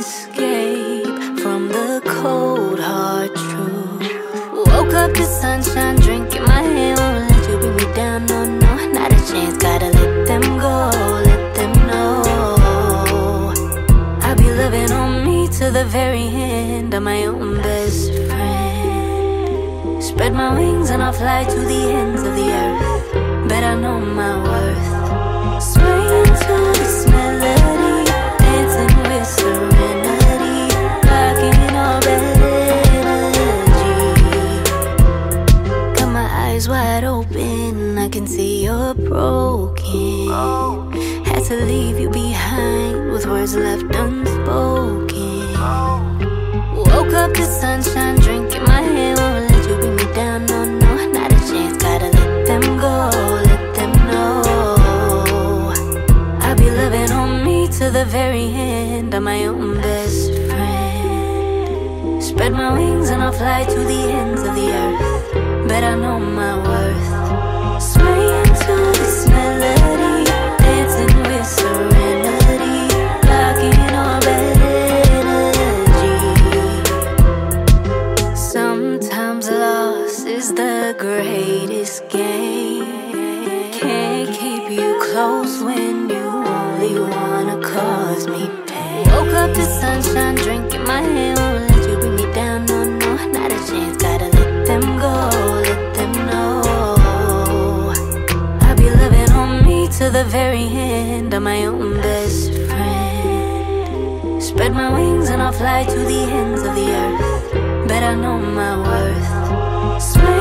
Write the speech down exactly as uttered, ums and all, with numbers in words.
escape from the cold hard truth. Woke up to sunshine, drink in my hand, won't let you bring me down, no, no, not a chance. Gotta let them go, let them know I'll be loving on me to the very end. I'm my own best friend. Spread my wings and I'll fly to the ends of the earth. Bet I know my worth. Swaying to this melody, dancing with serenity, blocking all bad energy. Got my eyes wide open, I can see you're broken. Had to leave you behind with words left unspoken. Woke up to sunshine, drink in my hand, won't let you bring me down, no, no, not a chance. Gotta let them go, let them know I'll be loving on me to the very end. I'm my own best friend. Spread my wings and I'll fly to the ends of the earth. Bet I know my worth. Swaying to this melody, dancing with serenity, blocking all bad energy. Sometimes loss is the greatest game. Can't keep you close when you only wanna cause me pain. Woke up to sunshine, drink in my hand, won't let you bring me down, no, no, not a chance. Gotta let them go, let them know I'll be loving on me to the very end. I'm my own best friend. Spread my wings and I'll fly to the ends of the earth. Bet I know my worth. Swear